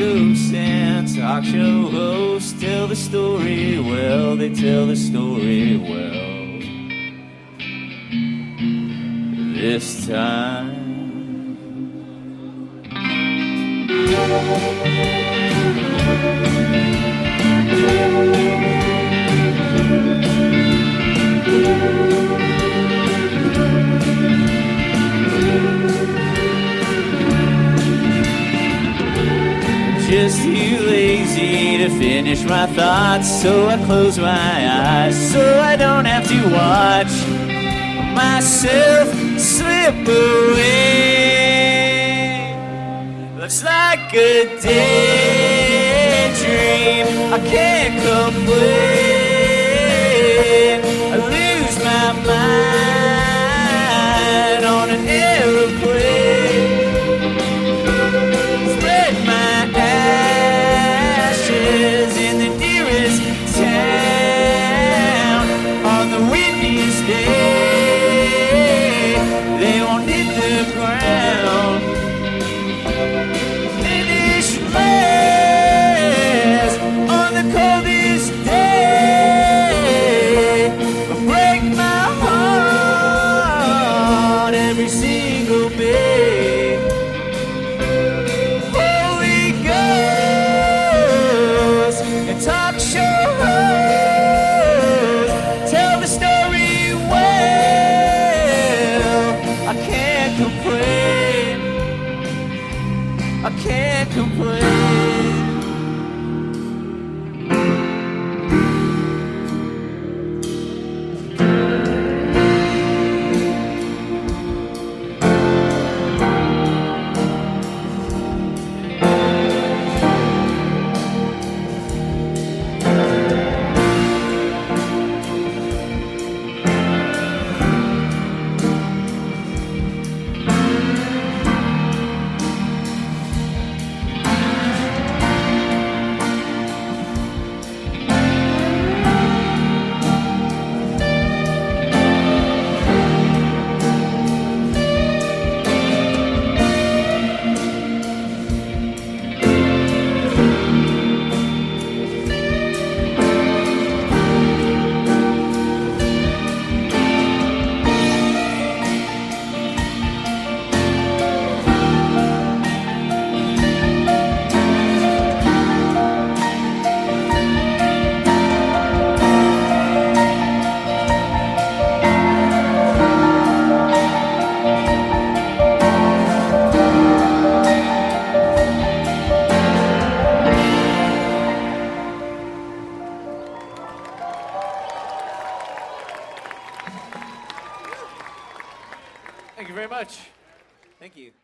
ghosts and talk show hosts tell the story well, they tell the story well. This time just too lazy to finish my thoughts, so I close my eyes so I don't have to watch myself slip away. Looks like a daydream, I can't complain. I lose my mind on an aeroplane. Spread my ashes in the nearest town on the windiest day. They won't hit the ground. Finish last on the coldest day. Break my heart every single day. Holy Ghost and talk show hosts tell the story well. I can't complain. I can't complain. Thank you very much. Thank you.